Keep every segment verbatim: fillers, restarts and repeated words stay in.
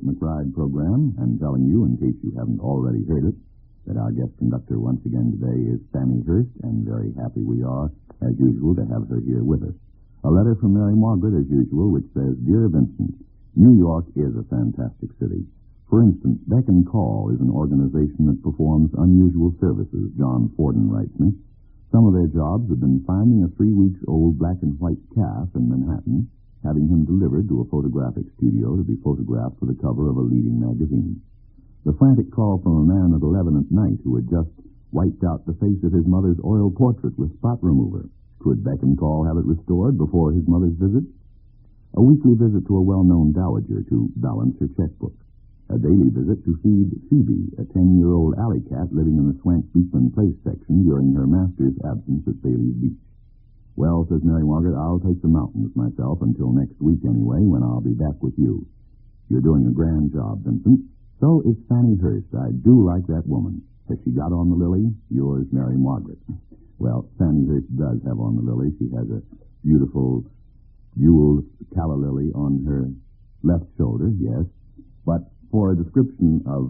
McBride program, and telling you, in case you haven't already heard it, that our guest conductor once again today is Fanny Hurst, and very happy we are, as usual, to have her here with us. A letter from Mary Margaret, as usual, which says, Dear Vincent, New York is a fantastic city. For instance, Beck and Call is an organization that performs unusual services, John Forden writes me. Some of their jobs have been finding a three-weeks-old black and white calf in Manhattan, having him delivered to a photographic studio to be photographed for the cover of a leading magazine. The frantic call from a man at eleven at night who had just wiped out the face of his mother's oil portrait with spot remover. Could Beck and Call have it restored before his mother's visit? A weekly visit to a well-known dowager to balance her checkbook. A daily visit to feed Phoebe, a ten-year-old alley cat living in the Swank Beekman Place section during her master's absence at Bailey's Beach. Well, says Mary Margaret, I'll take the mountains myself until next week anyway, when I'll be back with you. You're doing a grand job, Vincent. So it's Fanny Hurst. I do like that woman. Has she got on the lily? Yours, Mary Margaret. Well, Fanny Hurst does have on the lily. She has a beautiful jeweled calla lily on her left shoulder, yes. But for a description of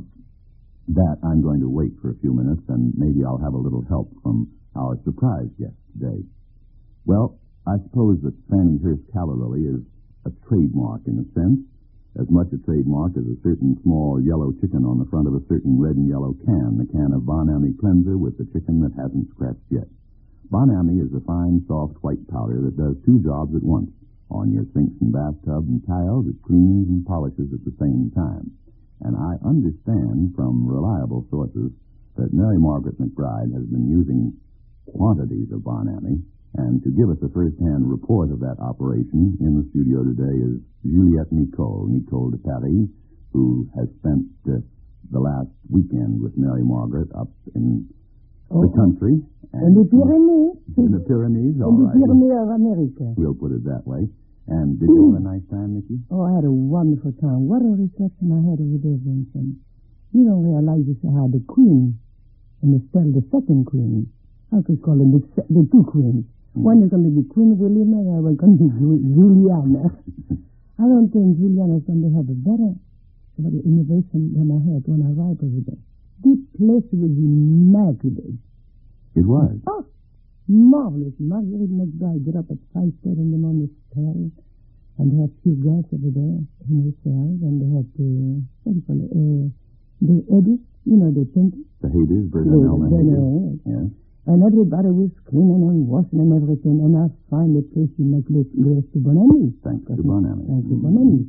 that, I'm going to wait for a few minutes, and maybe I'll have a little help from our surprise guest today. Well, I suppose that Fanny Hurst calla lily is a trademark in a sense, as much a trademark as a certain small yellow chicken on the front of a certain red and yellow can, the can of Bon Ami cleanser with the chicken that hasn't scratched yet. Bon Ami is a fine, soft, white powder that does two jobs at once. On your sinks and bathtubs and tiles, it cleans and polishes at the same time. And I understand from reliable sources that Mary Margaret McBride has been using quantities of Bon Ami. And to give us a first-hand report of that operation, in the studio today is Juliette Nicole, Nicole de Paris, who has spent uh, the last weekend with Mary Margaret up in oh. the country. And in the Pyrenees. In the Pyrenees, all in the right. Pyrenees of America. We'll put it that way. And did you have a nice time, Nicky? Oh, I had a wonderful time. What a reception I had over there, Vincent. You don't realize this, I had the queen, and instead of the second queen, I could call them the, the two queens. One is going to be Queen William, and the other going to be Juliana. I don't think Juliana is going to have a better, better innovation than I had when I arrived over there. This place was immaculate. It was? Oh, marvelous. Marguerite McBride got up at five thirty in the morning with Paris, and they had two guys over there in her cells, and they had the, what do you call it, uh, the Edis, you know, the painters. The Hades, Bernard Hades. Yeah. And everybody was cleaning and washing and everything. And I find the place in my place goes to Bon Ami. Thanks to Bon Ami. Thanks to Bon Ami.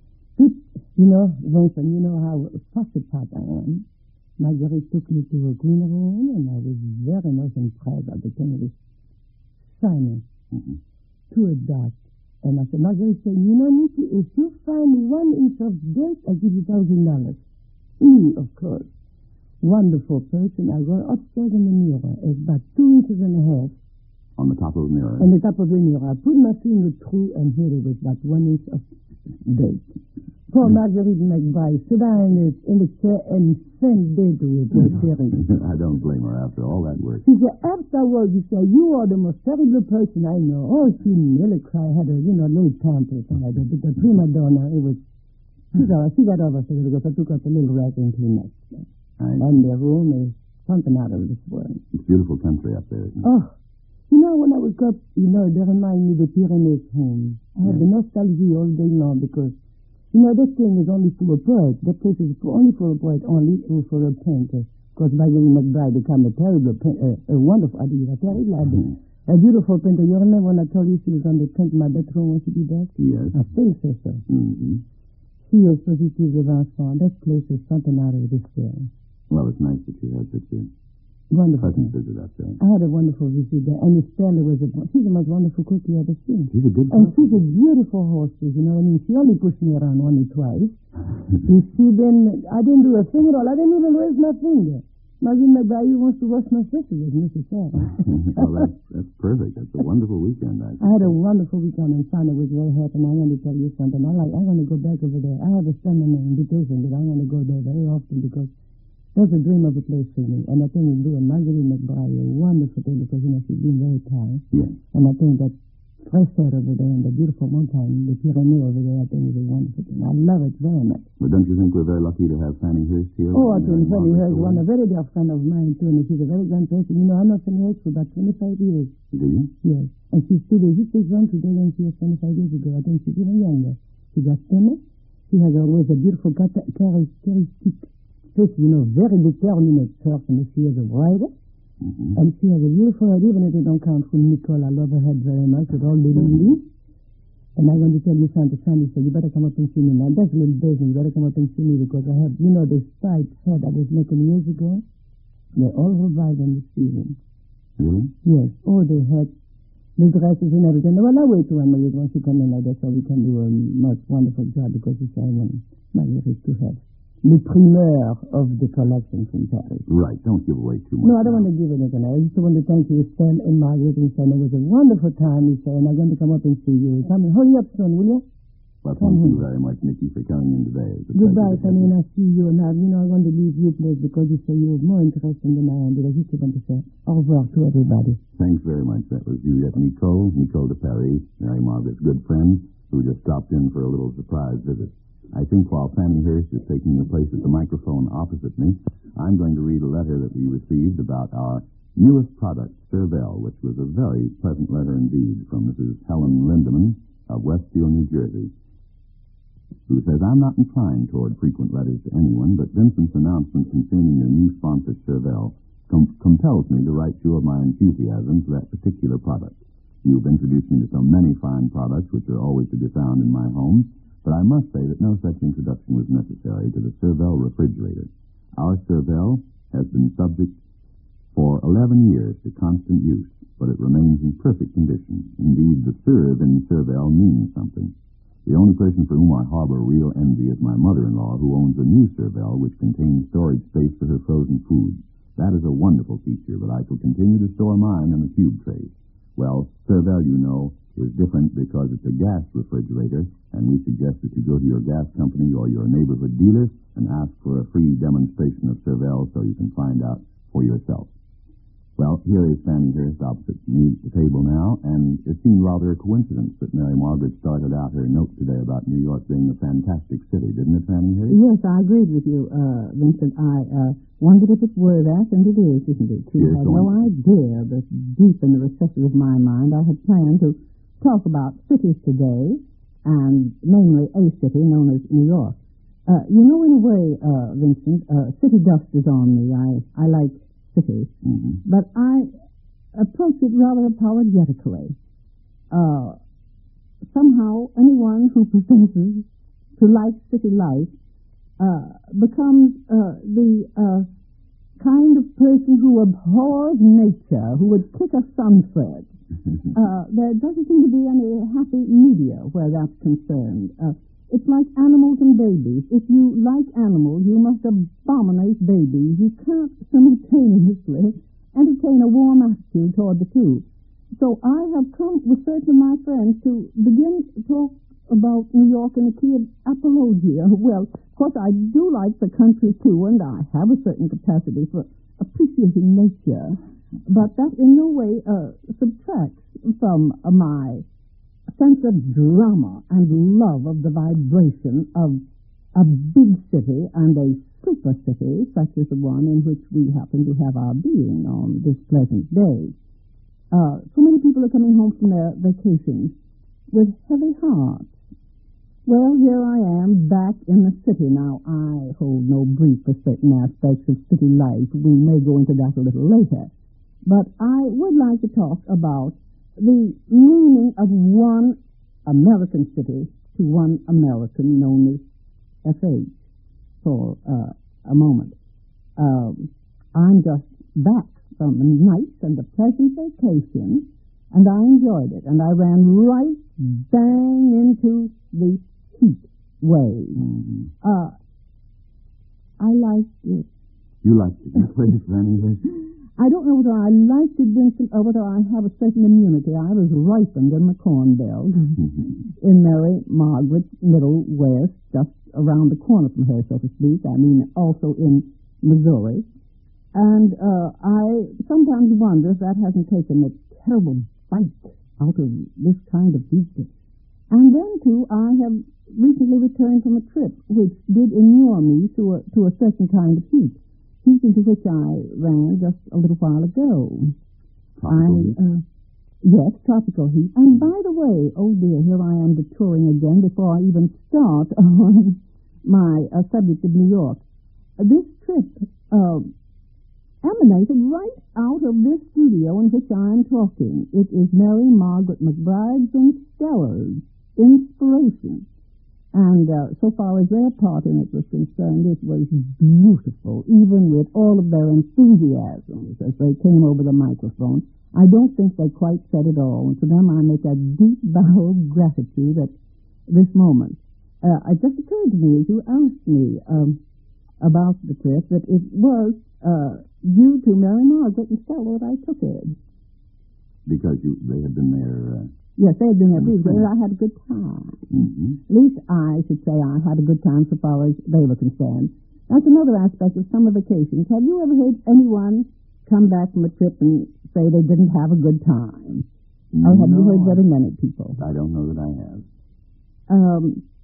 You know, Vincent, you know how fussy-pot I am. Marguerite took me to a green room, and I was very much impressed. The thing was shining mm-hmm. to a dot. And I said, Marguerite said, you know, Nicky, if you find one inch of dirt, I'll give you a thousand dollars. Mm, of course. Wonderful person. I go upstairs in the mirror. It's about two inches and a half. On the top of the mirror? On the top of the mirror. I put my finger through, and here it was about one inch of dirt. Poor mm. Marguerite McBride sit down in the, in the chair and send dirt to it. I don't blame her after all that work. She said, afterwards, she said, you are the most terrible person I know. Oh, she nearly cried. Had a, you know, little pamper. But the prima donna, it was... She got, she got over, so I took up a little rag and cleaned up. Right. And the room is something out of this world. It's beautiful country up there, isn't it? Oh, you know, when I wake up, you know, they remind me of the Pyrenees home. I have yeah. the nostalgia all day long because, you know, this thing is only for a poet. That place is for, only for a poet, only for, for a painter. Because Marguerite McBride became a terrible painter, a, a wonderful, I mean, a terrible, mm-hmm. a beautiful painter. You remember when I told you she was on the paint in my bedroom when she did that? Yes. I still say so. Mm-hmm. She is positive with Vincent. That place is something out of this world. Well, it's nice that you had such a wonderful pleasant visit up there. I had a wonderful visit there, and Estelle was a, she's the most wonderful cook you ever seen. She's a good cook. And she's a beautiful hostess, you know what I mean? She only pushed me around only twice. You see, then I didn't do a thing at all. I didn't even raise my finger. Marguerite McBride wants to wash my face with Missus Sarah. Well, that's, that's perfect. That's a wonderful weekend, I think. I had a wonderful weekend, and Sandra was very happy, and I'm going to tell you something. I like, I'm going to go back over there. I have a standing invitation, but I'm going to go there very often because that's a dream of a place for me. And I think we'll do a Marguerite McBride a wonderful thing because, you know, she's been very kind. Yeah. And I think that fresh air over there and the beautiful mountain, the Pyrenees over there. I think is a wonderful thing. I love it very much. But don't you think we're very lucky to have Fanny Hurst here? Oh, I think Fanny Hurst is one, a very dear friend of mine, too, and she's a very grand person. You know, I know Fanny Hurst for about twenty-five years. Do you? Yes. And she's still there. She's still drunk today than she was twenty-five years ago. I think she's even younger. She got thinner. She has always a beautiful characteristic face, you know, very determined person if she is a writer. Mm-hmm. And she has a beautiful head, even if it don't come from Nicole. I love her head very much with all the ladies. And I'm going to tell you something, Sandy, so you better come up and see me now. That's a little business. You better come up and see me because I have, you know, the side head I was making years ago. They're all revived in the season. Really? Yes. Oh, they had the dresses and everything. Well, I wait till when Marie wants to come in like that so we can do a much wonderful job because it's I want Marie to have the primeur of the collection from Paris. Right. Don't give away too much. No, I don't now. want to give anything. I just want to thank you, Stan and Margaret and Stan. It was a wonderful time, you say, and I'm going to come up and see you. Come and hurry up soon, will you? Well, thank you very much, Nicky, for coming in today. Goodbye, Fanny, and I'll see you. Now, you know, I'm going to leave you, please, because you say you're more interesting than I am. But I just want to say au revoir to everybody. Thanks very much. That was Juliette Nicole, Nicole de Paris, Mary Margaret's good friend, who just stopped in for a little surprise visit. I think while Fanny Hurst is taking the place at the microphone opposite me, I'm going to read a letter that we received about our newest product, Cervell, which was a very pleasant letter indeed from Missus Helen Lindeman of Westfield, New Jersey, who says, I'm not inclined toward frequent letters to anyone, but Vincent's announcement concerning your new sponsor, Cervell, com- compels me to write you of my enthusiasm for that particular product. You've introduced me to so many fine products which are always to be found in my home, but I must say that no such introduction was necessary to the Cervell refrigerator. Our Cervell has been subject for eleven years to constant use, but it remains in perfect condition. Indeed, the Cerv in Cervell means something. The only person for whom I harbor real envy is my mother-in-law, who owns a new Cervell which contains storage space for her frozen foods. That is a wonderful feature, but I shall continue to store mine in the cube trays. Well, Cervell, you know, is different because it's a gas refrigerator, and we suggest that you go to your gas company or your neighborhood dealer and ask for a free demonstration of Cervell so you can find out for yourself. Well, here is Fanny Hurst opposite me at the table now, and it seemed rather a coincidence that Mary Margaret started out her note today about New York being a fantastic city, didn't it, Fanny Hurst? Yes, I agreed with you, uh, Vincent. I uh, wondered if it were that, and it is, isn't it? You yes, had no idea that deep in the recesses of my mind I had planned to talk about cities today, and namely a city known as New York. Uh, you know, in a way, uh, Vincent, uh, city dust is on me. I, I like cities, mm-hmm. but I approach it rather apologetically. Uh, somehow, anyone who professes to like city life uh, becomes uh, the uh, kind of person who abhors nature, who would kick a sunset. uh, there doesn't seem to be any happy media where that's concerned. Uh, It's like animals and babies. If you like animals, you must abominate babies. You can't simultaneously entertain a warm attitude toward the two. So I have come with certain of my friends to begin to talk about New York in a key of apologia. Well, of course, I do like the country, too, and I have a certain capacity for appreciating nature. But that in no way uh, subtracts from uh, my sense of drama and love of the vibration of a big city and a super city, such as the one in which we happen to have our being on this pleasant day. Uh, so many people are coming home from their vacations with heavy hearts. Well, here I am back in the city. Now, I hold no brief for certain aspects of city life. We may go into that a little later. But I would like to talk about the meaning of one American city to one American known as F H for uh, a moment. Um, I'm just back from a nice and a pleasant vacation, and I enjoyed it, and I ran right bang into the heat wave. Mm-hmm. Uh, I liked it. You liked it? You played it, Fanny? I don't know whether I liked it, Vincent, or whether I have a certain immunity. I was ripened in the corn belt in Mary Margaret's Middle West, just around the corner from her, so to speak. I mean, also in Missouri. And uh, I sometimes wonder if that hasn't taken a terrible bite out of this kind of feature. And then, too, I have recently returned from a trip which did inure me to a, to a certain kind of heat, heat into which I ran just a little while ago. Tropical I, heat? Uh, yes, tropical heat. And by the way, oh dear, here I am detouring again before I even start on my uh, subject of New York. Uh, this trip uh, emanated right out of this studio in which I am talking. It is Mary Margaret McBride's and Stella's inspiration. And uh, so far as their part in it was concerned, it was beautiful, even with all of their enthusiasms as they came over the microphone. I don't think they quite said it all, and to them I make a deep bow of gratitude at this moment. Uh, it just occurred to me as you asked me um, about the trip that it was uh, due to Mary Margaret and Stella that I took it. Because you, they had been there... Uh... Yes, they had been there previously, and I had a good time. Mm-hmm. At least I should say I had a good time so far as they were concerned. That's another aspect of summer vacations. Have you ever heard anyone come back from a trip and say they didn't have a good time? No, or have you heard very many people? I don't know that I have. Um,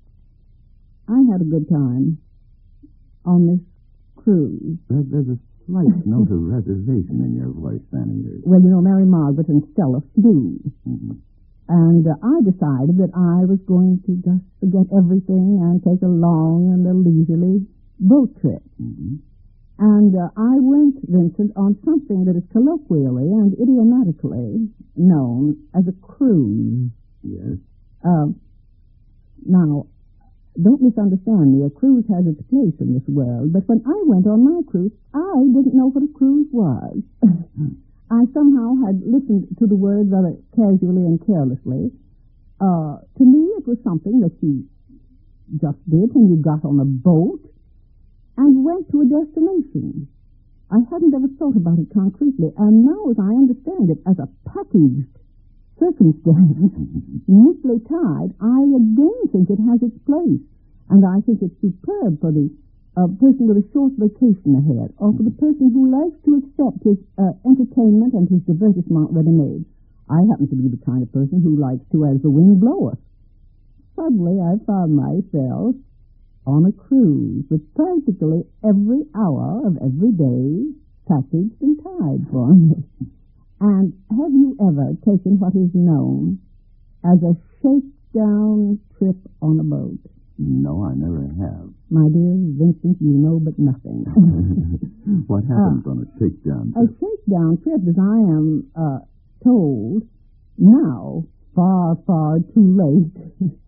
I had a good time on this cruise. There, there's a slight note of reservation in your voice, Fanny. Well, you know, Mary Margaret and Stella flew. Mm-hmm. And uh, I decided that I was going to just forget everything and take a long and a leisurely boat trip. Mm-hmm. And uh, I went, Vincent, on something that is colloquially and idiomatically known as a cruise. Yes. Uh, now, don't misunderstand me. A cruise has its place in this world. But when I went on my cruise, I didn't know what a cruise was. I somehow had listened to the words rather casually and carelessly. Uh, to me, it was something that you just did when you got on a boat and went to a destination. I hadn't ever thought about it concretely, and now as I understand it as a packaged circumstance, neatly tied, I again think it has its place, and I think it's superb for the a person with a short vacation ahead, or for the person who likes to accept his uh, entertainment and his divertissement ready-made. I happen to be the kind of person who likes to as the wind bloweth. Suddenly I found myself on a cruise with practically every hour of every day packaged and tied for me. And have you ever taken what is known as a shakedown trip on a boat? No, I never have. My dear Vincent, you know but nothing. What happens uh, on a shakedown trip? A shakedown trip, as I am uh, told now, far, far too late,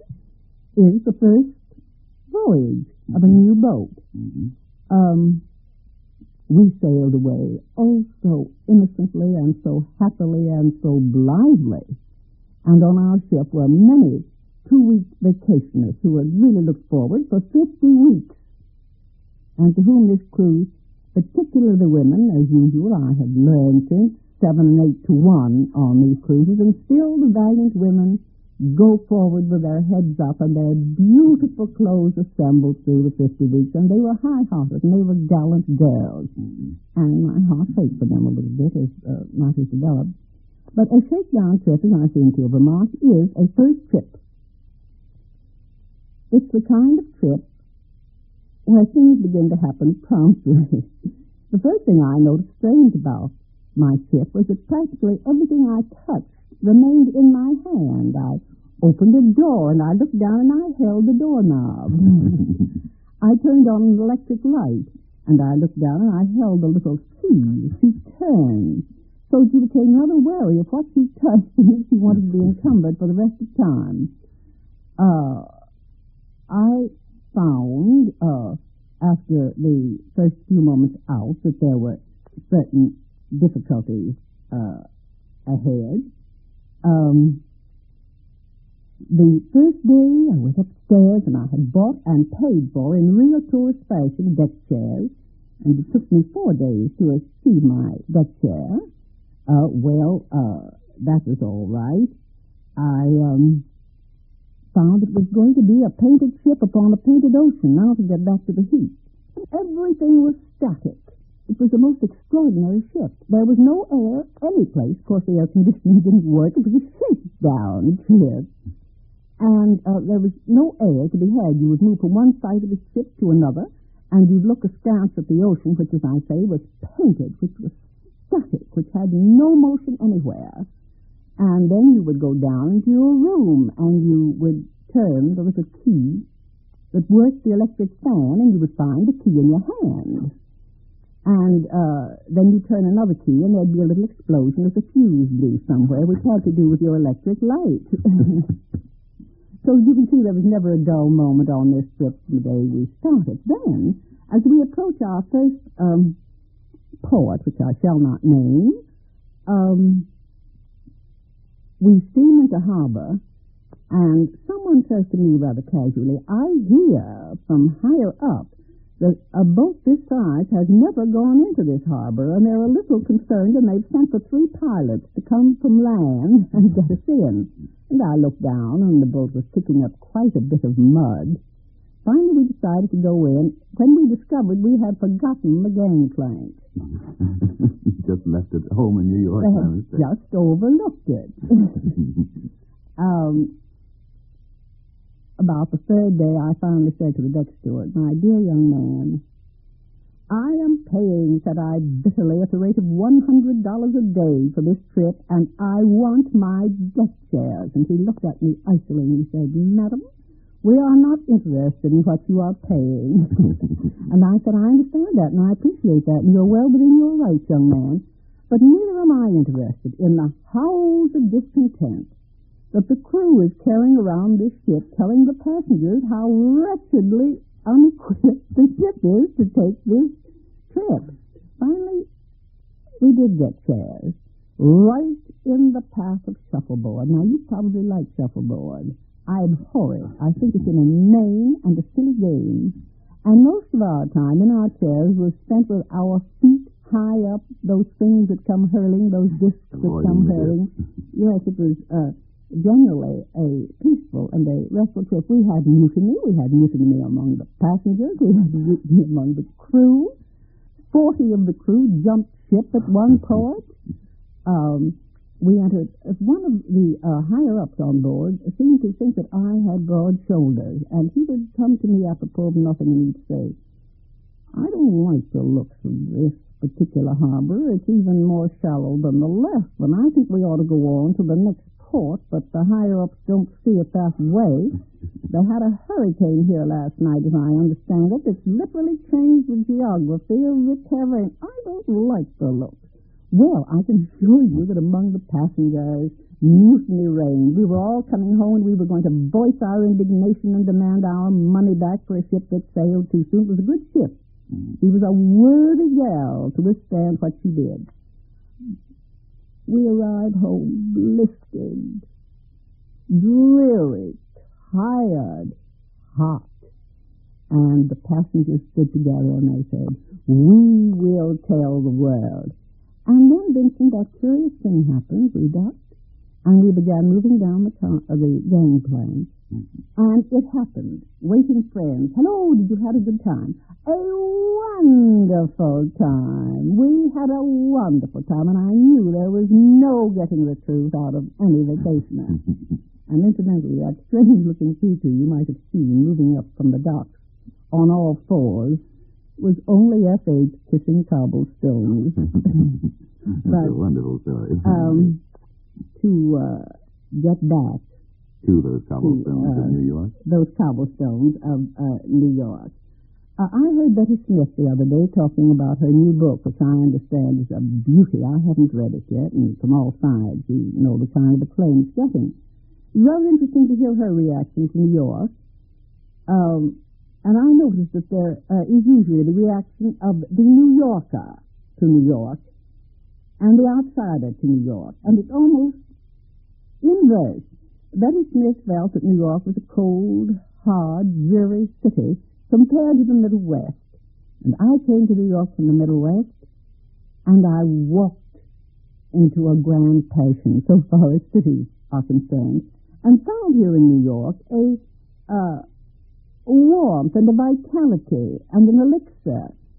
is the first voyage mm-hmm. of a new boat. Mm-hmm. Um, we sailed away, oh, so innocently and so happily and so blithely. And on our ship were many two-week vacationers who had really looked forward for fifty weeks, and to whom this cruise, particularly the women, as usual, I have learned since, seven and eight to one on these cruises, and still the valiant women go forward with their heads up and their beautiful clothes assembled through the fifty weeks, and they were high-hearted, and they were gallant girls, mm-hmm. and my heart ached for them a little bit as uh, matters developed. But a shakedown trip, as I seem to have remarked, is a first trip. It's the kind of trip where things begin to happen promptly. The first thing I noticed strange about my trip was that practically everything I touched remained in my hand. I opened a door and I looked down and I held the doorknob. I turned on an electric light and I looked down and I held the little key. She turned. So she became rather wary of what she touched and she wanted to be encumbered for the rest of time. Uh... I found, uh, after the first few moments out, that there were certain difficulties uh, ahead. Um, the first day, I went upstairs and I had bought and paid for, in real tourist fashion, deck chairs, and it took me four days to see my deck chair. Uh, well, uh, that was all right. I, um... found it was going to be a painted ship upon a painted ocean, now to get back to the heat. And everything was static, It was the most extraordinary ship. There was no air any place. Of course, the air conditioning didn't work. It was a shakedown trip. And uh, there was no air to be had. You would move from one side of the ship to another, and you'd look askance at the ocean, which, as I say, was painted, which was static, which had no motion anywhere. And then you would go down into your room, and you would turn the little key that worked the electric fan, and you would find the key in your hand. And uh, then you turn another key, and there'd be a little explosion as a fuse blew somewhere, which had to do with your electric light. So you can see there was never a dull moment on this trip from the day we started. Then, as we approach our first um, port, which I shall not name, um, we steam into harbor, and someone says to me rather casually, I hear from higher up that a boat this size has never gone into this harbor, and they're a little concerned, and they've sent for three pilots to come from land and get us in. And I looked down, and the boat was kicking up quite a bit of mud. Finally, we decided to go in, when we discovered we had forgotten the gangplank. Just left it home in New York. They had just overlooked it. um... About the third day, I finally said to the deck steward, my dear young man, I am paying, said I bitterly, at the rate of one hundred dollars a day for this trip, and I want my deck chairs. And he looked at me icily and he said, Madam, we are not interested in what you are paying. And I said, I understand that, and I appreciate that, and you're well within your rights, young man. But neither am I interested in the howls of discontent that the crew is carrying around this ship, telling the passengers how wretchedly unequipped the ship is to take this trip. Finally, we did get chairs right in the path of shuffleboard. Now, you probably like shuffleboard. I abhor it. I think it's an inane and a silly game. And most of our time in our chairs was spent with our feet high up, those things that come hurling, those discs that come hurling. Yes, it was Uh, generally a peaceful and a restful trip. We had mutiny. We had mutiny among the passengers. We had mutiny among the crew. Forty of the crew jumped ship at one port. Um, we entered. One of the uh, higher-ups on board seemed to think that I had broad shoulders, and he would come to me apropos of nothing and he'd say, I don't like the looks of this particular harbor. It's even more shallow than the left, and I think we ought to go on to the next port, but the higher-ups don't see it that way. They had a hurricane here last night, as I understand it. It's literally changed the geography of the terrain. I don't like the look. Well, I can assure you that among the passengers, mutiny reigned. We were all coming home, and we were going to voice our indignation and demand our money back for a ship that sailed too soon. It was a good ship. She was a worthy gal to withstand what she did. We arrived home blistered, dreary, tired, hot. And the passengers stood together and they said, we will tell the world. And then, Vincent, that curious thing happened. We ducked, and we began moving down the, to- uh, the gangplank. And it happened. Waiting friends. Hello, did you have a good time? A wonderful time. We had a wonderful time, and I knew there was no getting the truth out of any vacationer. And incidentally, that strange-looking creature you might have seen moving up from the docks on all fours was only F H kissing cobblestones. That's but, a wonderful story. Um, to uh, get back to those cobblestones to, uh, of New York? Those cobblestones of uh, New York. Uh, I heard Betty Smith the other day talking about her new book, which I understand is a beauty. I haven't read it yet, and from all sides, you know the kind of acclaim it's getting. It's rather interesting to hear her reaction to New York. Um, and I noticed that there uh, is usually the reaction of the New Yorker to New York and the outsider to New York. And it's almost inverse. Betty Smith felt that New York was a cold, hard, dreary city compared to the Middle West. And I came to New York from the Middle West, and I walked into a grand passion so far as cities are concerned, and found here in New York a uh, warmth and a vitality and an elixir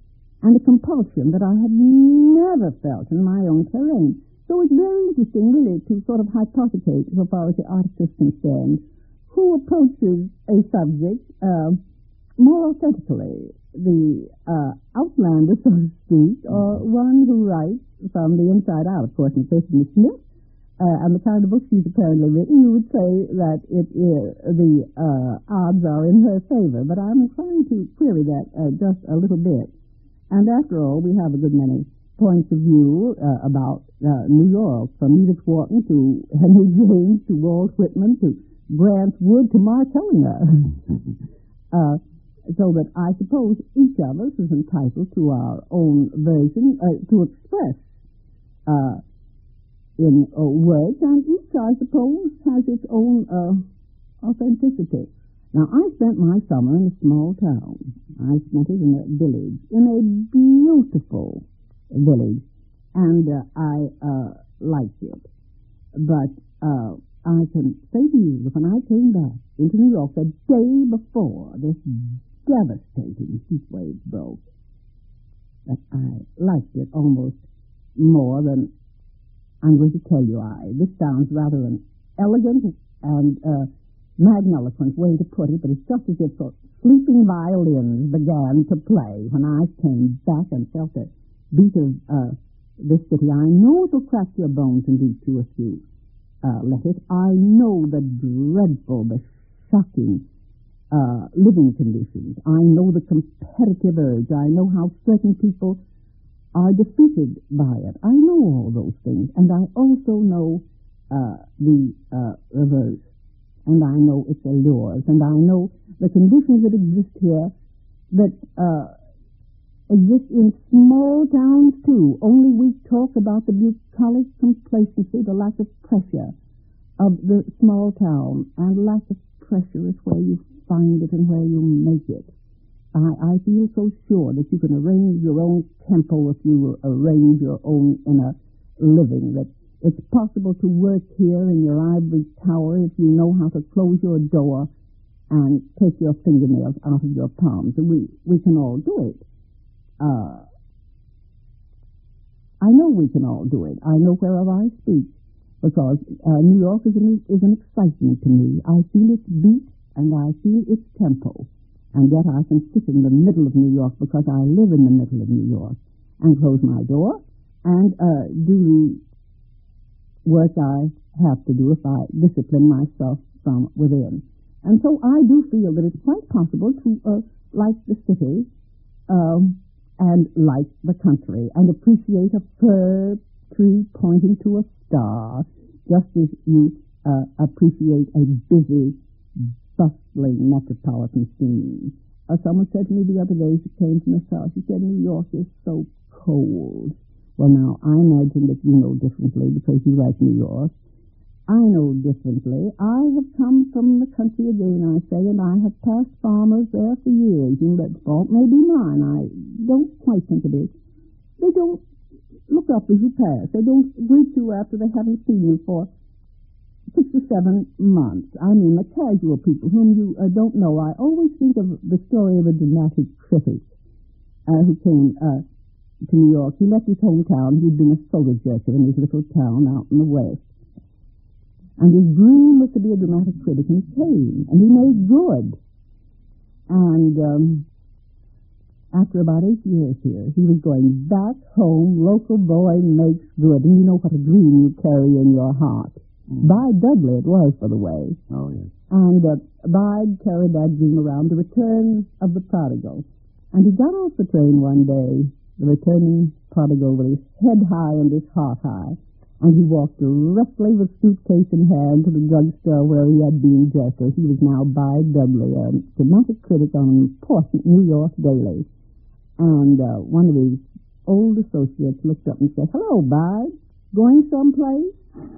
and a compulsion that I had never felt in my own terrain. So it's very interesting, really, to sort of hypothecate, so far as the artist is concerned, who approaches a subject uh, more authentically, the uh, outlander, so to speak, or one who writes from the inside out. Of course, in the case of Miss Smith, uh, and the kind of book she's apparently written, you would say that it is, the uh, odds are in her favor. But I'm inclined to query that uh, just a little bit. And after all, we have a good many points of view uh, about uh, New York, from Edith Wharton to Henry James to Walt Whitman to Grant Wood to Mark Hellinger. uh, so that I suppose each of us is entitled to our own version, uh, to express uh, in uh, words, and each, I suppose, has its own uh, authenticity. Now, I spent my summer in a small town. I spent it in a village, in a beautiful village, and uh, I uh, liked it. But uh, I can say to you that when I came back into New York the day before this devastating heat wave broke, that I liked it almost more than I'm going to tell you. I this sounds rather an elegant and uh, magniloquent way to put it, but it's just as if the sleeping violins began to play when I came back and felt the beat of uh, this city. I know it will crack your bones and do too if you uh, let it. I know the dreadful, the shocking uh, living conditions. I know the competitive urge. I know how certain people are defeated by it. I know all those things, and I also know uh, the uh, reverse, and I know its allures, and I know the conditions that exist here that uh, exist in small towns too. Only we talk about the bucolic complacency, the lack of pressure of the small town, and lack of pressure is where you find it and where you make it. I, I feel so sure that you can arrange your own tempo if you arrange your own inner living, that it's possible to work here in your ivory tower if you know how to close your door and take your fingernails out of your palms. We, we can all do it. Uh, I know we can all do it. I know wherever I speak, because uh, New York is an, is an excitement to me. I feel its beat and I feel its tempo. And yet I can sit in the middle of New York because I live in the middle of New York and close my door and uh, do the work I have to do if I discipline myself from within. And so I do feel that it's quite possible to uh, like the city um, and like the country and appreciate a fir tree pointing to a star just as you uh, appreciate a busy bustling metropolitan scene. Uh, someone said to me the other day, she came from the south, she said, New York is so cold. Well, now, I imagine that you know differently because you like New York. I know differently. I have come from the country again, I say, and I have passed farmers there for years, and that fault may be mine. I don't quite think it is. They don't look up as you pass. They don't greet you after they haven't seen you for six or seven months. I mean, the casual people whom you uh, don't know. I always think of the story of a dramatic critic uh, who came uh, to New York. He left his hometown. He'd been a soda jerker in his little town out in the West. And his dream was to be a dramatic critic, and he came, and he made good. And um, after about eight years here, he was going back home. Local boy makes good. And you know what a dream you carry in your heart. Bide Dudley it was, by the way. Oh, yes. And uh, Bide carried that dream around, the return of the prodigal. And he got off the train one day, the returning prodigal with his head high and his heart high, and he walked directly with suitcase in hand to the drugstore where he had been just as he was now Bide Dudley, a dramatic critic on an important New York daily. And uh, one of his old associates looked up and said, "Hello, Bide. Going someplace?"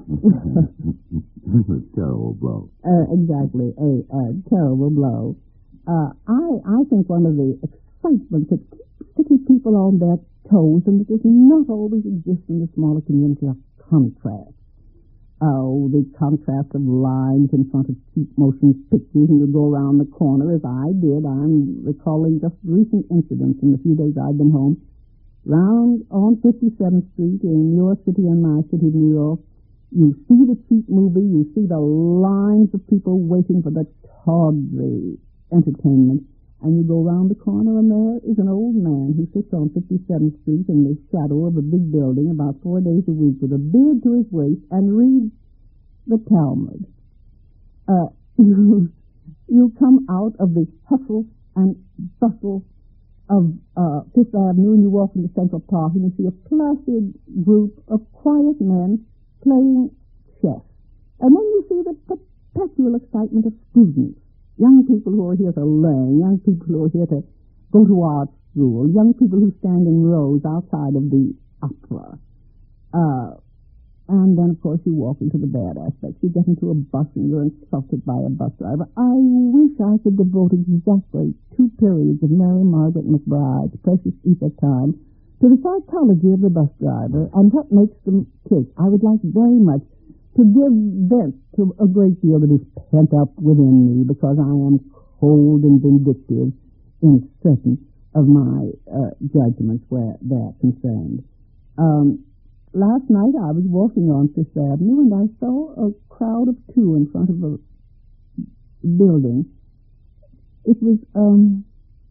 A terrible blow. Uh, exactly, a, a terrible blow. Uh, I I think one of the excitements that keeps city people on their toes, and that does not always exist in the smaller community, are contrast. Oh, the contrast of lines in front of cheap motion pictures, and you go around the corner, as I did. I'm recalling just recent incidents in the few days I've been home. round on fifty-seventh Street in your city and my city of New York, you see the cheap movie, you see the lines of people waiting for the tawdry entertainment, and you go round the corner and there is an old man who sits on fifty-seventh Street in the shadow of a big building about four days a week with a beard to his waist and reads the Talmud. Uh, you, you come out of the hustle and bustle of uh, Fifth Avenue and you walk into Central Park and you see a placid group of quiet men playing chess. And then you see the perpetual excitement of students, young people who are here to learn, young people who are here to go to art school, young people who stand in rows outside of the opera. Uh, and then, of course, you walk into the bad aspects. You get into a bus and you're insulted by a bus driver. I wish I could devote exactly two periods of Mary Margaret McBride's precious ether time to the psychology of the bus driver and what makes them tick. I would like very much to give vent to a great deal that is pent up within me because I am cold and vindictive in certain of my uh, judgments where they're concerned. Um, last night I was walking on Fifth Avenue and I saw a crowd of two in front of a building. It was um,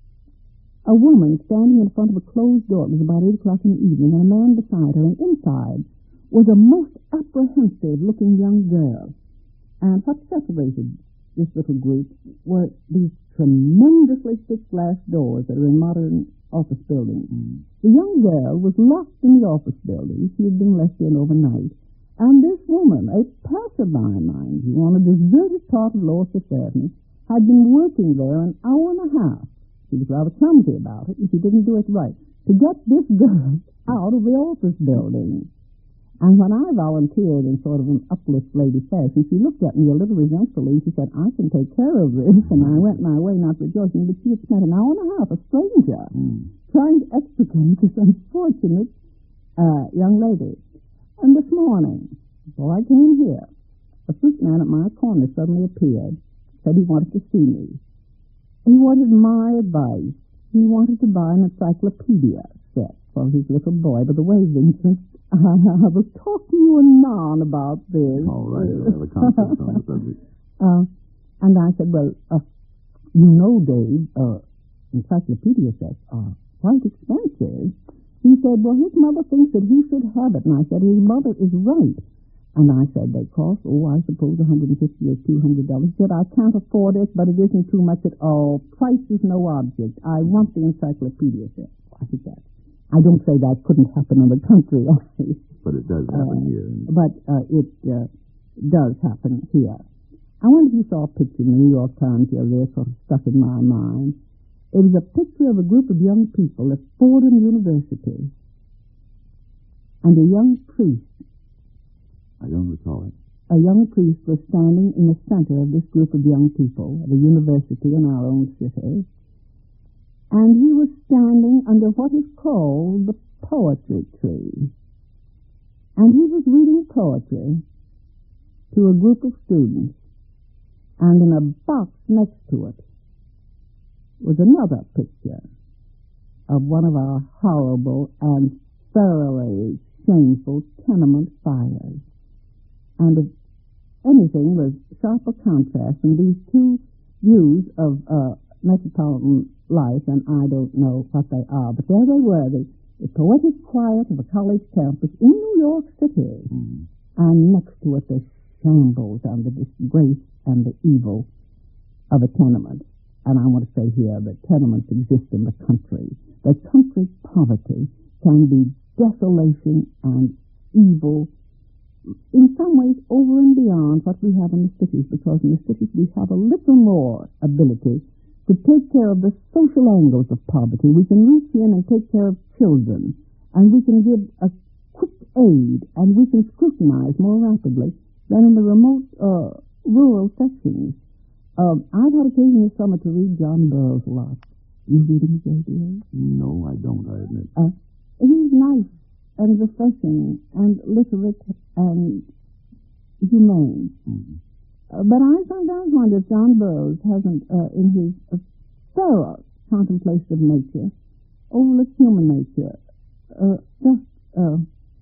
a woman standing in front of a closed door. It was about eight o'clock in the evening, and a man beside her, and inside was a most apprehensive-looking young girl. And what separated this little group were these tremendously thick glass doors that are in modern office buildings. Mm. The young girl was locked in the office building. She had been left in overnight. And this woman, a passerby, mind you, on a deserted part of Lower Fifth Avenue, had been working there an hour and a half. She was rather clumsy about it, and she didn't do it right, to get this girl out of the office building. And when I volunteered in sort of an uplift lady fashion, she looked at me a little resentfully, and she said, I can take care of this. And I went my way, not rejoicing, but she had spent an hour and a half, a stranger, mm. trying to extricate this unfortunate uh, young lady. And this morning, before I came here, a fruit man at my corner suddenly appeared, said he wanted to see me. He wanted my advice. He wanted to buy an encyclopedia set for his little boy. By the way, Vincent, I was talking to you and Nan about this. All right, we'll have a conference on the subject. Uh, and I said, well, uh, you know, Dave, uh, encyclopedia sets are quite expensive. He said, well, his mother thinks that he should have it. And I said, his mother is right. And I said, they cost, oh, I suppose one hundred fifty dollars or two hundred dollars. He said, I can't afford it, but it isn't too much at all. Price is no object. I want the encyclopedia set. I said that. I don't say that couldn't happen in the country. But it does happen uh, here. But uh, it uh, does happen here. I wonder if you saw a picture in the New York Times the other day, sort of stuck in my mind. It was a picture of a group of young people at Fordham University. And a young priest. I don't recall it. A young priest was standing in the center of this group of young people at a university in our own city. And he was standing under what is called the poetry tree. And he was reading poetry to a group of students. And in a box next to it was another picture of one of our horrible and thoroughly shameful tenement fires. And if anything was sharper contrast in these two views of uh, metropolitan life, and I don't know what they are, but there they were, the, the poetic quiet of a college campus in New York City, mm. and next to it the shambles and the disgrace and the evil of a tenement. And I want to say here that tenements exist in the country. That country poverty can be desolation and evil in some ways over and beyond what we have in the cities, because in the cities we have a little more ability to take care of the social angles of poverty. We can reach in and take care of children, and we can give a quick aid, and we can scrutinize more rapidly than in the remote uh, rural sections. Um, I've had occasion this summer to read John Burroughs a lot. You read him a great deal? No, I don't, I admit. Uh, he's nice and refreshing and literate and humane. Mm-hmm. Uh, but I sometimes wonder if John Burroughs hasn't, uh, in his uh, thorough contemplation of nature, overlooked human nature Uh, just uh,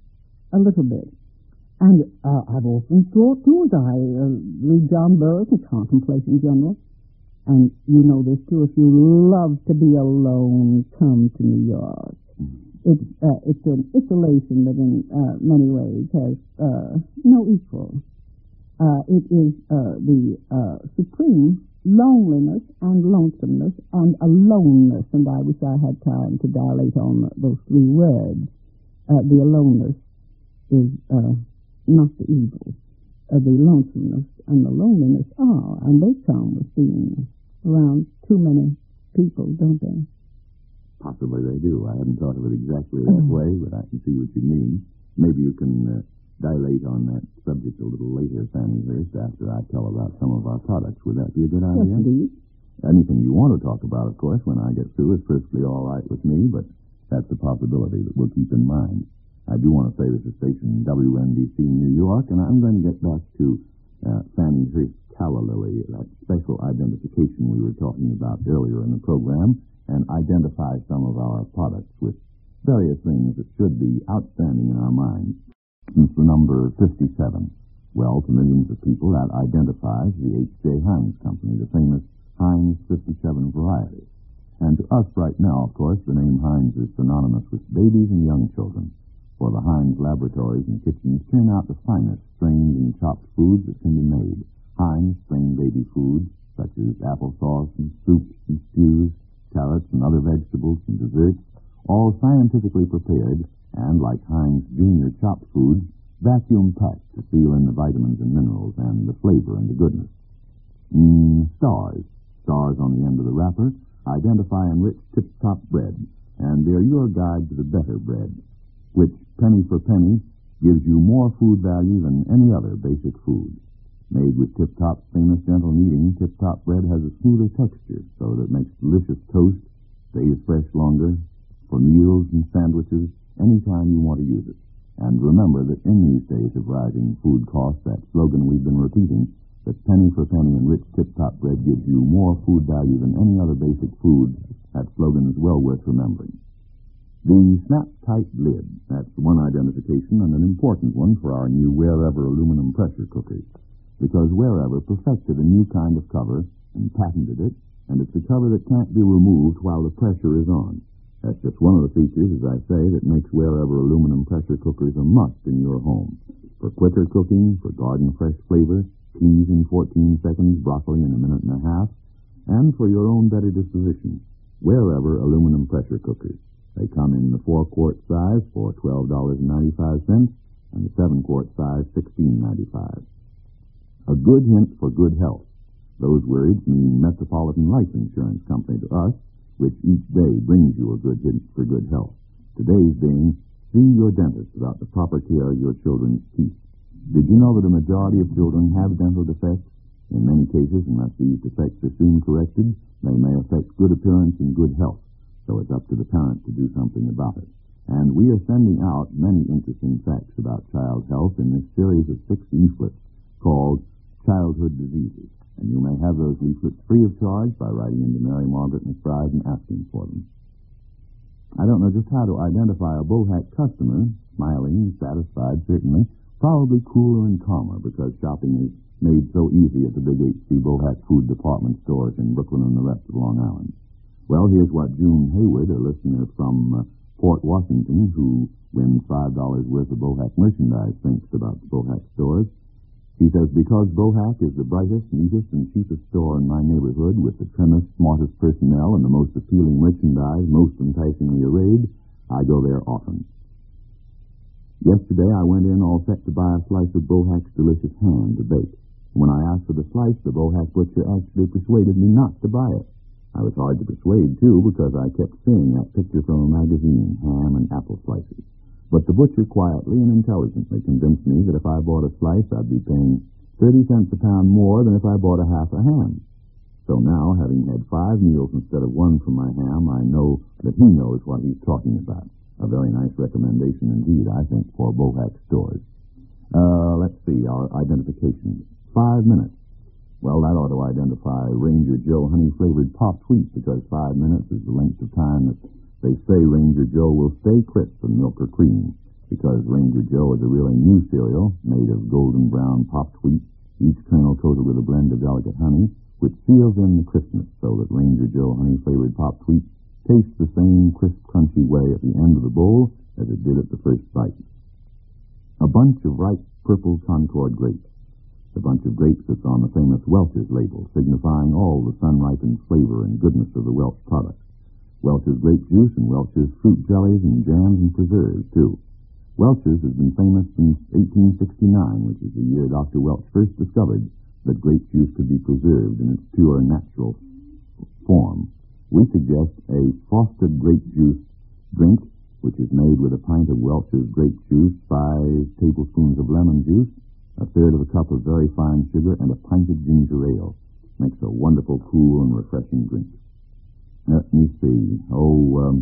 a little bit. And uh, I've often thought, too, as I uh, read John Burroughs and contemplate in general, and you know this, too, if you love to be alone, come to New York. It's, uh, it's an isolation that in uh, many ways has uh, no equal. Uh, it is uh, the uh, supreme loneliness and lonesomeness and aloneness, and I wish I had time to dilate on those three words. Uh, the aloneness is uh, not the evil. Uh, the lonesomeness and the loneliness are, and they come with being around too many people, don't they? Possibly they do. I hadn't thought of it exactly that oh. way, but I can see what you mean. Maybe you can uh, dilate on that subject a little later, Fanny Hurst, after I tell about some of our products. Would that be a good idea? Yes, indeed. Anything you want to talk about, of course, when I get through is perfectly all right with me, but that's a possibility that we'll keep in mind. I do want to say this is station W N B C New York, and I'm going to get back to uh, Fanny Hurst Calla Lily, that special identification we were talking about earlier in the program, and identify some of our products with various things that should be outstanding in our minds. Since the number fifty-seven, well, to millions of people, that identifies the H J. Heinz Company, the famous Heinz fifty-seven variety. And to us right now, of course, the name Heinz is synonymous with babies and young children. For the Heinz laboratories and kitchens turn out the finest strained and chopped foods that can be made. Heinz strained baby foods, such as applesauce and soups and stews, carrots and other vegetables and desserts, all scientifically prepared and, like Heinz Junior chopped foods, vacuum-packed to seal in the vitamins and minerals and the flavor and the goodness. Mm, stars. Stars on the end of the wrapper identify enriched tip-top bread, and they're your guide to the better bread, which, penny for penny, gives you more food value than any other basic food. Made with Tip-Top's famous gentle kneading, Tip-Top bread has a smoother texture, so that it makes delicious toast, stays fresh longer, for meals and sandwiches, anytime you want to use it. And remember that in these days of rising food costs, that slogan we've been repeating, that penny for penny enriched Tip-Top bread gives you more food value than any other basic food, that slogan is well worth remembering. The snap-tight lid, that's one identification and an important one for our new Wherever aluminum pressure cookers, because Wherever perfected a new kind of cover and patented it, and it's a cover that can't be removed while the pressure is on. That's just one of the features, as I say, that makes Wherever aluminum pressure cookers a must in your home. For quicker cooking, for garden fresh flavor, peas in fourteen seconds, broccoli in a minute and a half, and for your own better disposition, Wherever aluminum pressure cookers. They come in the four-quart size for twelve dollars and ninety-five cents and the seven-quart size sixteen dollars and ninety-five cents. A good hint for good health. Those words mean Metropolitan Life Insurance Company to us, which each day brings you a good hint for good health. Today's being, see your dentist about the proper care of your children's teeth. Did you know that a majority of children have dental defects? In many cases, unless these defects are soon corrected, they may affect good appearance and good health. So it's up to the parent to do something about it. And we are sending out many interesting facts about child health in this series of six leaflets called Childhood Diseases. And you may have those leaflets free of charge by writing into Mary Margaret McBride and asking for them. I don't know just how to identify a Bohack customer, smiling, satisfied, certainly, probably cooler and calmer because shopping is made so easy at the big H C Bohack food department stores in Brooklyn and the rest of Long Island. Well, here's what June Hayward, a listener from uh, Port Washington, who wins five dollars worth of Bohack merchandise, thinks about the Bohack stores. She says, because Bohack is the brightest, neatest, and cheapest store in my neighborhood with the trimmest, smartest personnel and the most appealing merchandise, most enticingly arrayed, I go there often. Yesterday, I went in all set to buy a slice of Bohack's delicious ham to bake. When I asked for the slice, the Bohack butcher actually persuaded me not to buy it. I was hard to persuade, too, because I kept seeing that picture from a magazine, ham and apple slices. But the butcher quietly and intelligently convinced me that if I bought a slice, I'd be paying thirty cents a pound more than if I bought a half a ham. So now, having had five meals instead of one for my ham, I know that he knows what he's talking about. A very nice recommendation indeed, I think, for Bohack stores. Uh, let's see, our identification. Five minutes. Well, that ought to identify Ranger Joe honey-flavored popped wheat, because five minutes is the length of time that They say Ranger Joe will stay crisp in milk or cream, because Ranger Joe is a really new cereal made of golden brown popped wheat, each kernel coated with a blend of delicate honey, which seals in the crispness so that Ranger Joe honey-flavored popped wheat tastes the same crisp, crunchy way at the end of the bowl as it did at the first bite. A bunch of ripe purple Concord grapes. The bunch of grapes that's on the famous Welch's label, signifying all the sun-ripened flavor and goodness of the Welch products. Welch's grape juice and Welch's fruit jellies and jams and preserves, too. Welch's has been famous since eighteen sixty-nine, which is the year Doctor Welch first discovered that grape juice could be preserved in its pure natural form. We suggest a frosted grape juice drink, which is made with a pint of Welch's grape juice, five tablespoons of lemon juice, a third of a cup of very fine sugar, and a pint of ginger ale. Makes a wonderful, cool, and refreshing drink. Let me see. Oh, um,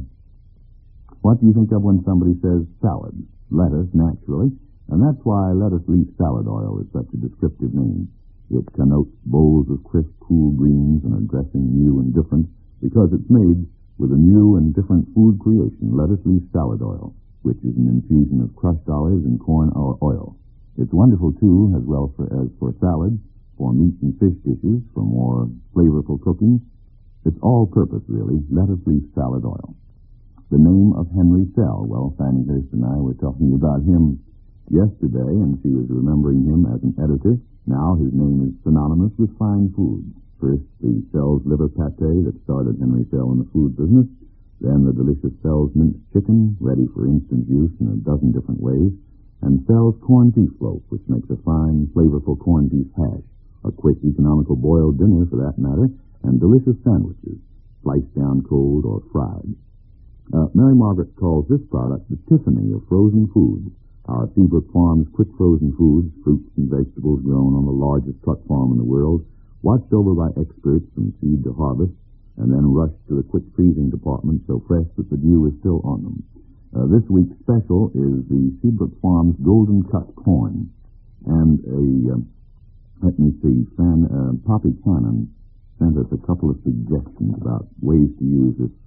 what do you think of when somebody says salad? Lettuce, naturally, and that's why lettuce leaf salad oil is such a descriptive name. It connotes bowls of crisp, cool greens and a dressing new and different because it's made with a new and different food creation, lettuce leaf salad oil, which is an infusion of crushed olives and corn oil. It's wonderful, too, as well for, as for salads, for meat and fish dishes, for more flavorful cooking. It's all-purpose, really, lettuce leaf salad oil. The name of Henry Sell. Well, Fanny Hurst and I were talking about him yesterday, and she was remembering him as an editor. Now his name is synonymous with fine foods. First, the Sell's liver pate that started Henry Sell in the food business, then the delicious Sell's minced chicken, ready for instant use in a dozen different ways, and Sell's corned beef loaf, which makes a fine, flavorful corned beef hash, a quick, economical boiled dinner, for that matter, and delicious sandwiches, sliced down cold or fried. Uh, Mary Margaret calls this product the Tiffany of frozen foods. Our Seabrook Farms quick frozen foods, fruits and vegetables grown on the largest truck farm in the world, watched over by experts from seed to harvest, and then rushed to the quick freezing department so fresh that the dew is still on them. Uh, this week's special is the Seabrook Farms Golden Cut Corn. And a, uh, let me see, Fan, uh, Poppy Cannon sent us a couple of suggestions about ways to use this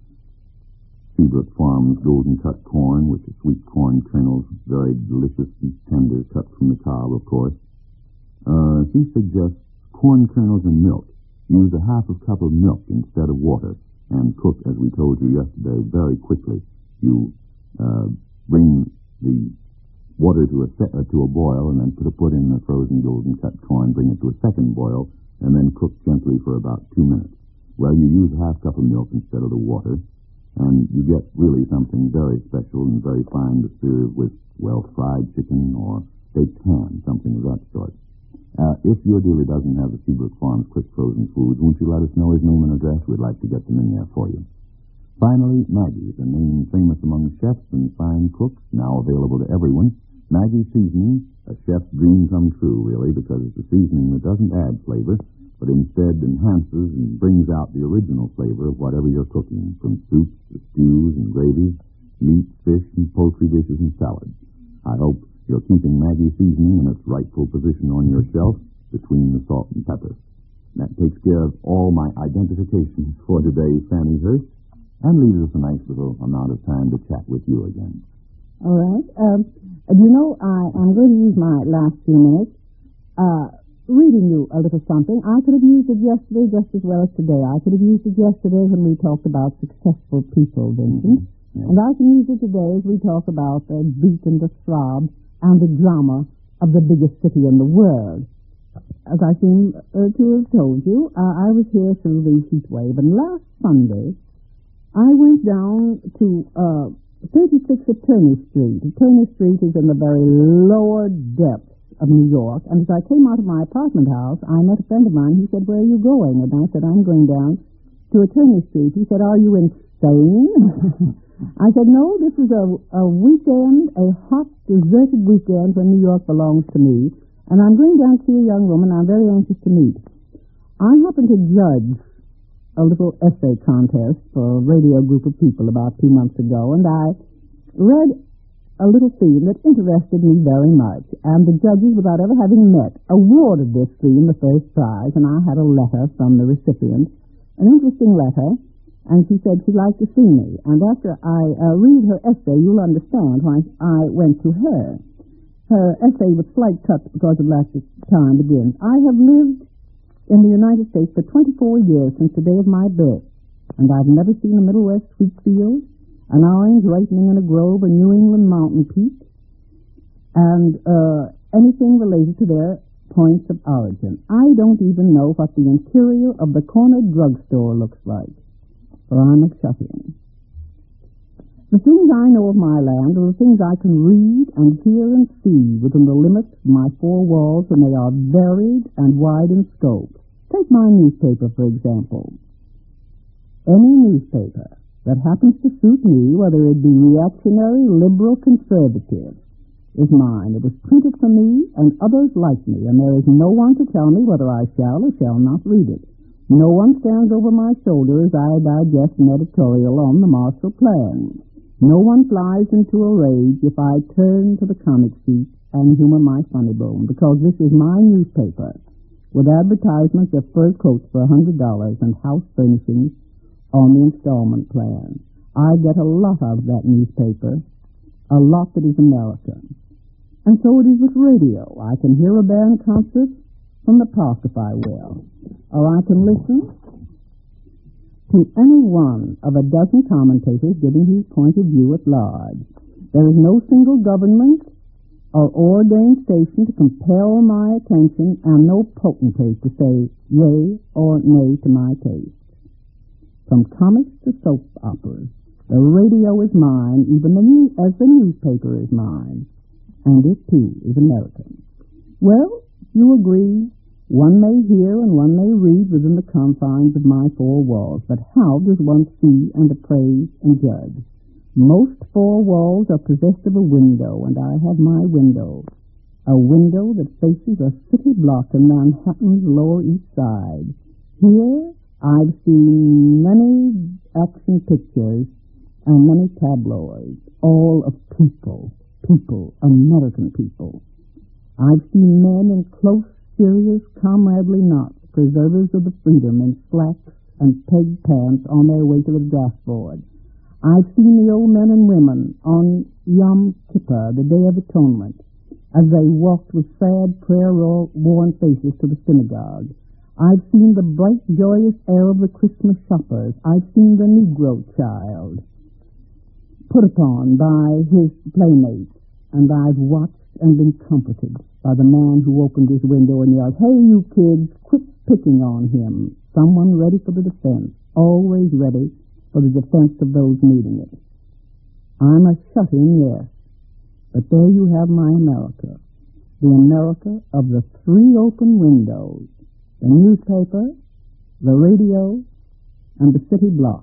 Seabrook Farms Golden Cut Corn, which is sweet corn kernels, very delicious and tender, cut from the cob, of course. Uh, she suggests corn kernels and milk. Use a half a cup of milk instead of water, and cook, as we told you yesterday, very quickly. You uh, bring the water to a se- uh, to a boil, and then put a put in the frozen golden cut corn, bring it to a second boil, and then cook gently for about two minutes. Well, you use a half cup of milk instead of the water, and you get really something very special and very fine to serve with, well, fried chicken or baked ham, something of that sort. Uh, if your dealer doesn't have the Seabrook Farms quick frozen foods, won't you let us know his name and address? We'd like to get them in there for you. Finally, Maggie's, a name famous among chefs and fine cooks, now available to everyone. Maggie's Seasoning, a chef's dream come true, really, because it's a seasoning that doesn't add flavor, but instead enhances and brings out the original flavor of whatever you're cooking, from soups to stews and gravies, meat, fish, and poultry dishes and salads. I hope you're keeping Maggie's Seasoning in its rightful position on your shelf between the salt and pepper. That takes care of all my identifications for today, Fanny Hurst, and leaves us a nice little amount of time to chat with you again. All right. Um, you know, I, I'm going to use my last few minutes uh, reading you a little something. I could have used it yesterday just as well as today. I could have used it yesterday when we talked about successful people, Vincent. Mm-hmm. Yeah. And I can use it today as we talk about the beat and the throb and the drama of the biggest city in the world. As I seem uh, to have told you, uh, I was here through the heat wave, and last Sunday I went down to uh, thirty-six Attorney Street. Attorney Street is in the very lower depths of New York, and as I came out of my apartment house, I met a friend of mine. He said, "Where are you going?" And I said, "I'm going down to Attorney Street." He said, "Are you insane?" I said, "No, this is a, a weekend, a hot, deserted weekend when New York belongs to me, and I'm going down to see a young woman I'm very anxious to meet." I happened to judge a little essay contest for a radio group of people about two months ago, and I read a little theme that interested me very much, and the judges, without ever having met, awarded this theme the first prize, and I had a letter from the recipient, an interesting letter, And she said she'd like to see me. And after I uh, read her essay, you'll understand why I went to her. Her essay with slight cuts because of lack of time begins. I have lived in the United States for twenty-four years since the day of my birth, and I've never seen a Middle West wheat field, an orange ripening in a grove, a New England mountain peak, and uh, anything related to their points of origin. I don't even know what the interior of the corner drugstore looks like, for I'm a shut-in. The things I know of my land are the things I can read and hear and see within the limits of my four walls, and they are varied and wide in scope. Take my newspaper, for example. Any newspaper that happens to suit me, whether it be reactionary, liberal, conservative, is mine. It was printed for me and others like me, and there is no one to tell me whether I shall or shall not read it. No one stands over my shoulder as I digest an editorial on the Marshall Plan. No one flies into a rage if I turn to the comic sheet and humor my funny bone, because this is my newspaper, with advertisements of fur coats for a hundred dollars and house furnishings on the installment plan. I get a lot out of that newspaper, a lot that is American. And so it is with radio. I can hear a band concert from the park if I will, or I can listen to any one of a dozen commentators giving his point of view at large. There is no single government or ordained station to compel my attention, and no potentate to say yea or nay to my taste. From comics to soap operas, the radio is mine, even the new, as the newspaper is mine, and it too is American. Well, you agree. One may hear and one may read within the confines of my four walls, but how does one see and appraise and judge? Most four walls are possessed of a window, and I have my window, a window that faces a city block in Manhattan's Lower East Side. Here I've seen many action pictures and many tabloids, all of people, people, American people. I've seen men in close, serious, comradely knots, preservers of the freedom in slacks and peg pants on their way to the dashboard. I've seen the old men and women on Yom Kippur, the Day of Atonement, as they walked with sad, prayer-worn faces to the synagogue. I've seen the bright, joyous air of the Christmas shoppers. I've seen the Negro child put upon by his playmates, and I've watched and been comforted by the man who opened his window and yelled, "Hey, you kids, quit picking on him." Someone ready for the defense, always ready for the defense of those needing it. I'm a shut-in, yes, but there you have my America, the America of the three open windows, the newspaper, the radio, and the city block,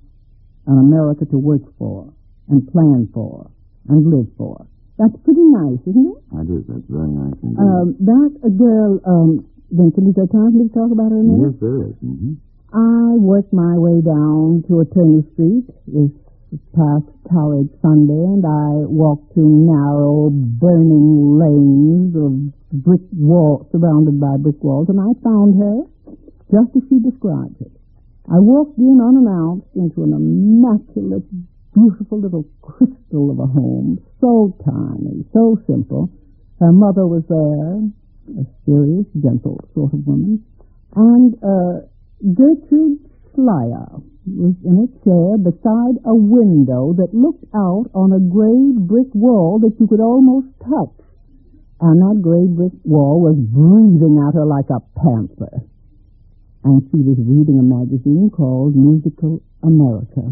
an America to work for and plan for and live for. That's pretty nice, isn't it? That is. That's very nice indeed. Um, that a girl, um, Vincent, is there time for me to talk about her a minute? Yes, there is. Mm-hmm. I worked my way down to Attorney Street this past College Sunday, and I walked through narrow, burning lanes of brick walls, surrounded by brick walls, and I found her just as she described it. I walked in unannounced into an immaculate, beautiful little crystal of a home, so tiny, so simple. Her mother was there, a serious, gentle sort of woman, and uh, Gertrude Schleier was in a chair beside a window that looked out on a gray brick wall that you could almost touch, and that gray brick wall was breathing at her like a panther. And she was reading a magazine called Musical America.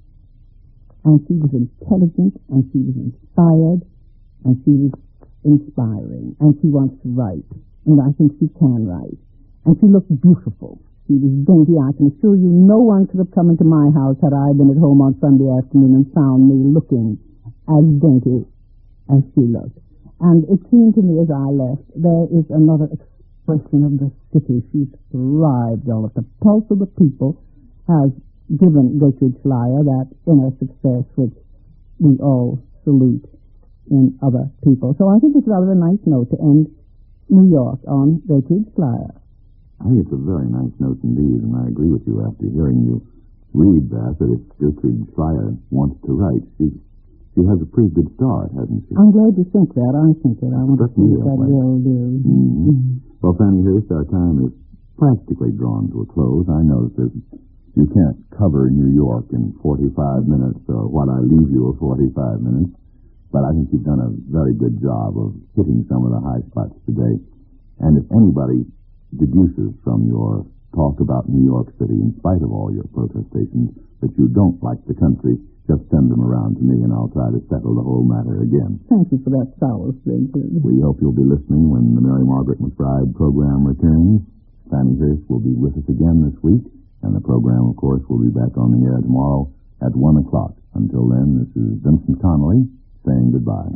And she was intelligent, and she was inspired, and she was inspiring, and she wants to write, and I think she can write. And she looked beautiful. She was dainty. I can assure you no one could have come into my house had I been at home on Sunday afternoon and found me looking as dainty as she looked. And it seemed to me as I left, there is another expression of the city. She's thrived on it. The pulse of the people has given Gertrude Schleier that inner success which we all salute in other people. So I think it's rather a nice note to end New York on Gertrude Schleier. I think it's a very nice note indeed, and I agree with you after hearing you read that, that if Gertrude Schreier wants to write, she she has a pretty good start, hasn't she? I'm glad you think that. I think that. I want to Certainly think that will. will do. Mm-hmm. Mm-hmm. Well, Fanny Hurst, our time is practically drawn to a close. I know that you can't cover New York in forty-five minutes, or what I leave you of forty-five minutes, but I think you've done a very good job of hitting some of the high spots today. And if anybody deduces from your talk about New York City, in spite of all your protestations, that you don't like the country, just send them around to me, and I'll try to settle the whole matter again. Thank you for that solace, Richard. We hope you'll be listening when the Mary Margaret McBride program returns. Fanny Hurst will be with us again this week, and the program, of course, will be back on the air tomorrow at one o'clock. Until then, this is Vincent Connolly saying goodbye.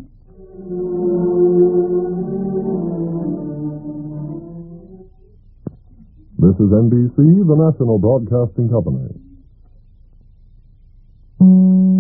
This is N B C, the National Broadcasting Company. Mm.